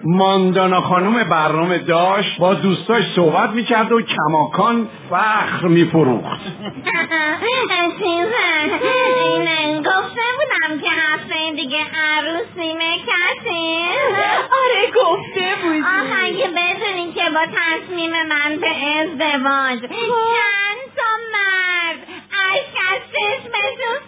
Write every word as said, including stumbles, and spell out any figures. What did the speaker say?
ماندانا خانم برنامه داشت با دوستاش صحبت میکرد و کماکان فخر میفروخت. من گفته بودم که هفته دیگه عروسیمه کسی. آره گفته بودی. آخه اگه بدونی که با تصمیم من به ازدواج چند تا مرد اشک از چشمشون